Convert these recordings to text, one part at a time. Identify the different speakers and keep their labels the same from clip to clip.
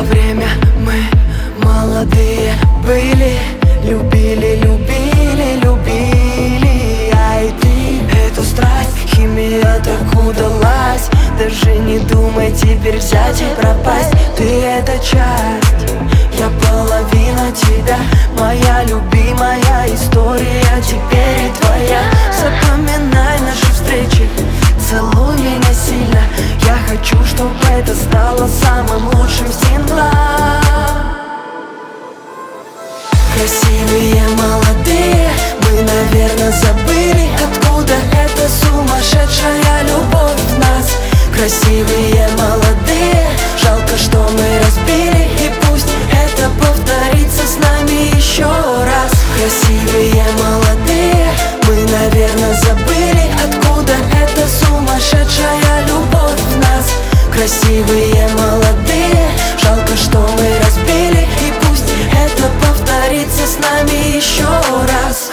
Speaker 1: время мы молодые были, любили, любили, любили. А и ты, эту страсть, химия так удалась. Даже не думай теперь взять и пропасть. Ты это часть, я половина тебя. Моя любимая история теперь и твоя. Запоминай наши встречи, целуй меня сильно. Я хочу, чтобы это стало самым лучшим синглом. Красивые, молодые, мы, наверное, забыли, откуда эта сумасшедшая любовь в нас. Красивые, молодые, жалко, что мы разбили, и пусть это повторится с нами еще раз. Красивые, молодые, мы, наверное, забыли, откуда эта сумасшедшая любовь в нас. Красивые, молодые, жалко, что мы разбили, и пусть это повторится с нами еще раз.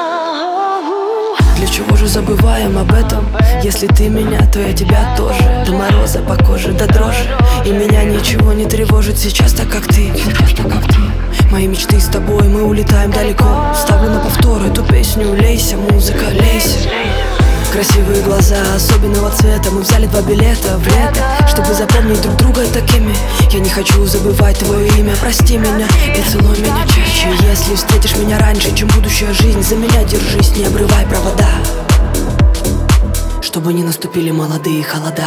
Speaker 1: Для чего же забываем об этом? Если ты меня, то я тебя тоже. До мороза по коже, до дрожи. И меня ничего не тревожит сейчас так, как ты. Мои мечты с тобой, мы улетаем далеко. Ставлю на повтор эту песню. Лейся, музыка, лейся. Красивые глаза особенного цвета. Мы взяли 2 билета в лето, чтобы запомнить друг друга такими. Я не хочу забывать твое имя. Прости меня и целуй меня чаще. Если встретишь меня раньше, чем будущая жизнь, за меня держись, не обрывай провода, чтобы не наступили молодые холода.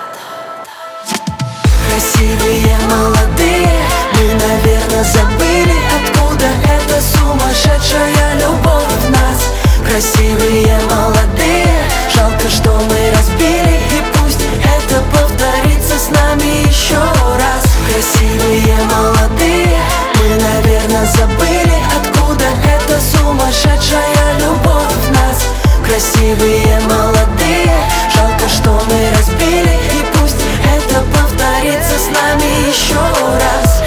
Speaker 1: Красивые, молодые, мы, наверное, забыли, откуда эта сумасшедшая любовь в нас. Красивые, молодые, жалко, что мы разбили, и пусть это повторится с нами еще раз. Красивые, молодые, мы, наверное, забыли, откуда эта сумасшедшая любовь в нас. Красивые, молодые, жалко, что мы разбили, и пусть это повторится с нами еще раз.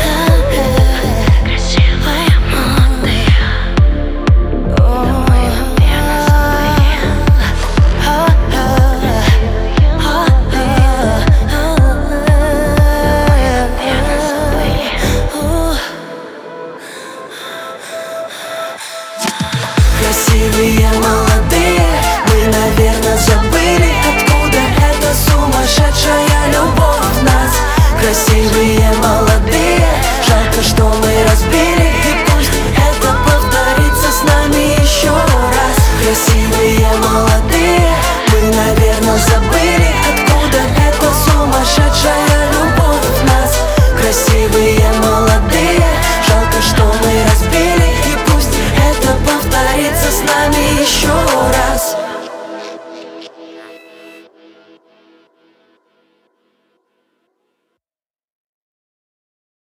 Speaker 1: Красивые, молодые, мы, наверное, забыли, откуда эта сумасшедшая любовь в нас. Красивые, молодые, жалко, что